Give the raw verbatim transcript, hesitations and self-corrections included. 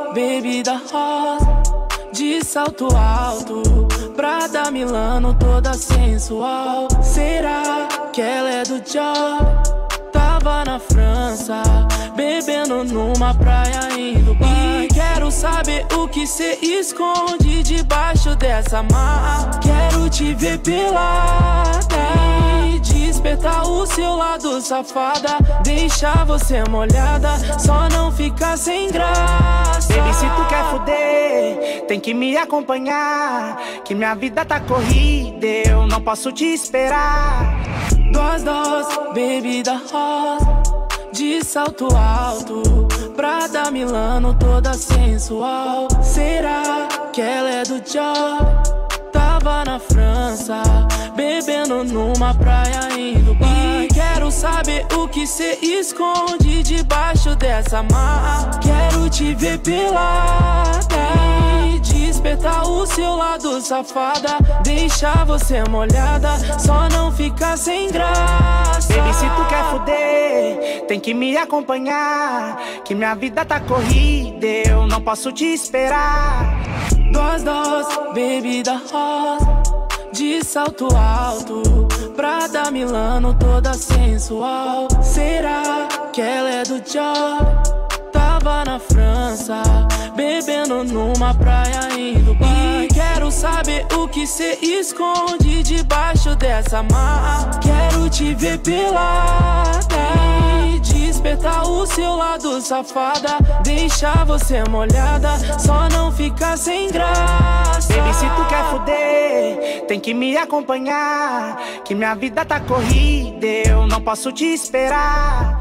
bebida rosa, de salto alto, Prada Milano toda sensual. Será que ela é do job? Tava na França, bebendo numa praia em Dubai. E quero saber o que cê esconde debaixo dessa mala. Quero te ver pelada e despertar o seu lado safada. Deixar você molhada, só não ficar sem graça. Baby, se tu quer fuder, tem que me acompanhar, que minha vida tá corrida, eu não posso te esperar. Duas doses, bebida rosa, de salto alto, Prada Milano toda sensual. Será que ela é do job? Tava na França, bebendo numa praia em Dubai. E quero saber o que cê esconde debaixo dessa mala. Quero te ver pelada e despertar o seu lado safada. Deixar você molhada, só não ficar sem graça. Baby, se tu quer fuder, tem que me acompanhar, que minha vida tá corrida, eu não posso te esperar. Duas doses, bebida rosa, de salto alto, Prada Milano toda sensual. Será que ela é do job? Tava na França, bebendo numa praia em Dubai. E quero saber o que cê esconde debaixo dessa mala. Quero te ver pelada e despertar o seu lado safada. Deixar você molhada, só não ficar sem graça. Baby, se tu quer fuder, tem que me acompanhar, que minha vida tá corrida, eu não posso te esperar.